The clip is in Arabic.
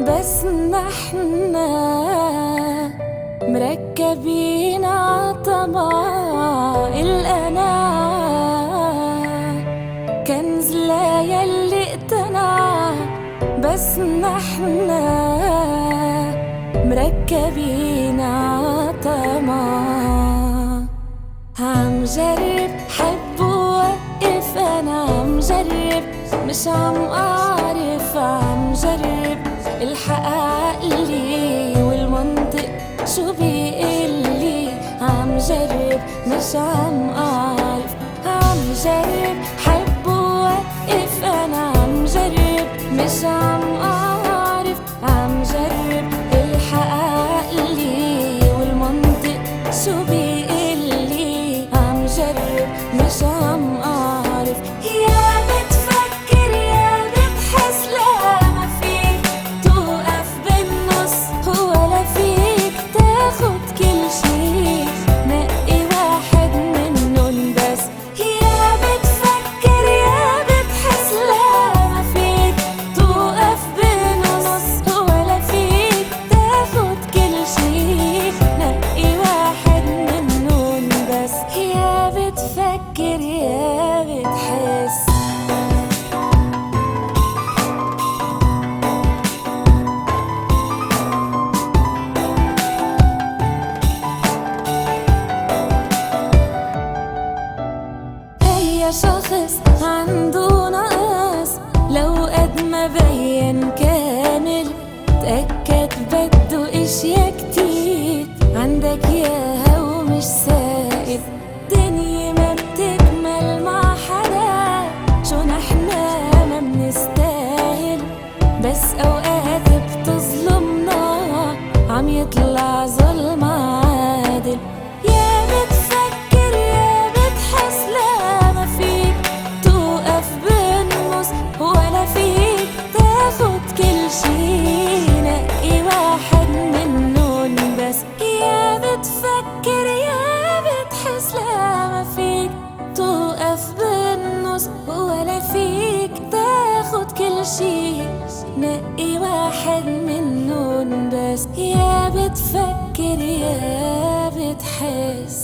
بس نحنا مركبين عطمع الأنا، كنز لا يلي اقتنع. بس نحنا مركبين عطمع. عم جرب حب ووقف، أنا عم جرب مش عم أعرف. عم جرب الحق عقلي والمنطق شو بيقلي. عم جرب مش عم أعرف. عم جرب حب ووقف، أنا عم جرب مش عم أعرف. عم جرب الحق عقلي والمنطق شو بيقلي. عم جرب مش عم أعرف. يا بتفكر يا بتحس، لا ما فيك توقف بالنص ولا فيك تاخد كل شي. نقي واحد منن بس. يا بتفكر يا بتحس، لا ما فيك توقف بالنص ولا فيك تاخد كل شي. نقي واحد منن بس. يا بتفكر يا بتحس. أي شخص عنده نقص لو قد ما بين كامل، تأكد بده اشياء كتير عندك ياها ومش سائل. دنيا ما بتكمل مع حدا، شو نحنا ما بنستاهل. بس أوقات بتظلمنا عم يطلع ظلم عادل. يا بتفكر يا بتحس، لا ما فيك توقف بالنص ولا فيك تاخد كل شي. نقي واحد منن بس. يا بتفكر يا بتحس، لا ما فيك توقف بالنص ولا فيك تاخد كل شي. نقي واحد منن بس. يا بتفكر يا بتحس.